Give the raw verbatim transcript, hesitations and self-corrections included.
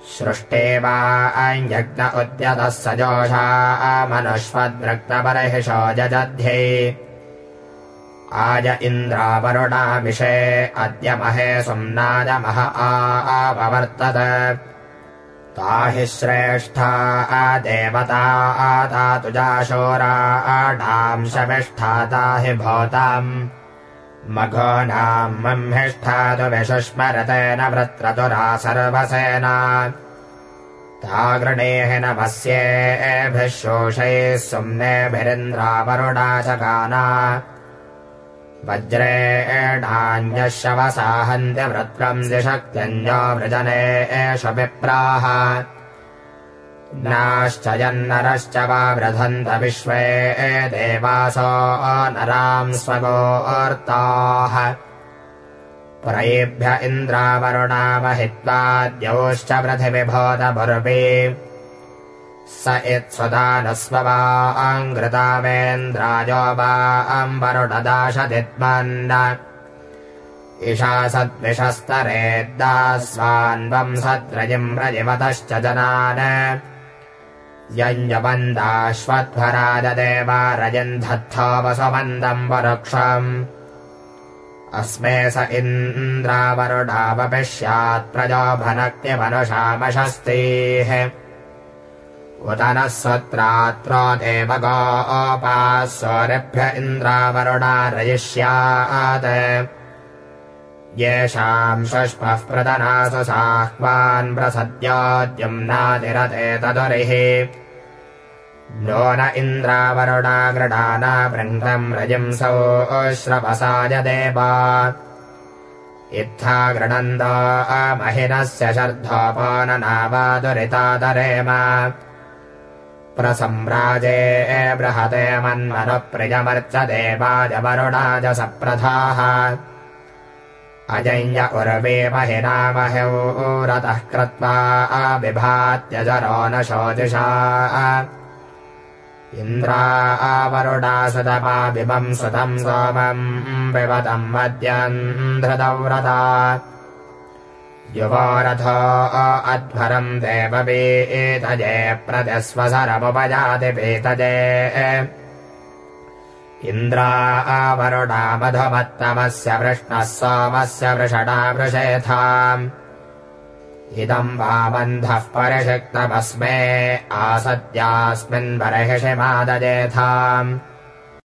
सृष्टे वा यज्ञ उद्यतः सजोषा मनुष्वद्रक्तबर्हिषो जजध्ये आज इन्द्रावरुणाभिषे अद्य महे सुम्नादमह आववर्तत ताहि श्रेष्ठा देवता तातुजाशोराणां शमिष्ठा ताहि भूताम् मघोनां मम्हिष्ठातु विशुष्मरतेन वृत्रतुरा सर्वसेना तागृणेः नमस्येभिः शोषैः सुम्नेभिरिन्द्रावरुणा चगाना वज्रेणान्यशवसाहन्त्य वृत्रम् दिशक्त्यञ्जो वृजने एष विप्राः नाश्च यन्नरश्च वा वृधन्त विश्वे देवासो नरां स्वगोर्ताः पुरेभ्य इन्द्रावरुणा महित्वा द्यौश्च पृथिविभूत भुर्वी स इत्सुदानस्ववाङ्घृतावेन्द्राजो वाम्बरुणदाशदित्मन् इषासद्विषस्तरेद्दास्वान्वंसत्रयिम् रजिवतश्च जनान् यञ्जवन्दाश्वध्वराजदेवा रजन्धत्थो वसुमन्दम् वरुक्षम् अस्मे स इन्द्रावरुणावपिष्यात् प्रजो भनक्त्यमनुषामशस्तीः उत नः स्वत्रात्रो देवगोपाः सूरिभ्य इन्द्रावरुणा रयिष्यात् येषाम् शुष्पः प्रदनासु साह्वान् प्रसद्योद्युम्नातिरते तदुरिः नो न इन्द्रावरुणा गृढाना वृङ्गम् रजिंसो श्रवसाय देवा इत्था गृणन्तो महिनस्य शर्धोपोननावादुरितादरेम प्रसम्राजे बृहते मन्मनुप्रियमर्च देवाय वरुणाय सप्रथाः अजञ्ज उर्वे महिनामह्यौ रतः कृत्वा विभात्यजरो न शोजिषा इन्द्रावरुणा सुतपा विभं सुतं सोमम् विवतम् मद्यन्धृतव्रता युवोरथो अध्वरम् देववीतजे प्रतिस्वसरमुपजाति पीतजे इन्द्रावरुणा मधुमत्तमस्य वृष्णः सोमस्य वृषणा वृषेथाम् इदम् वामन्धः परिषिक्तमस्मे आसद्यास्मिन् बर्हिषि मादजेथाम्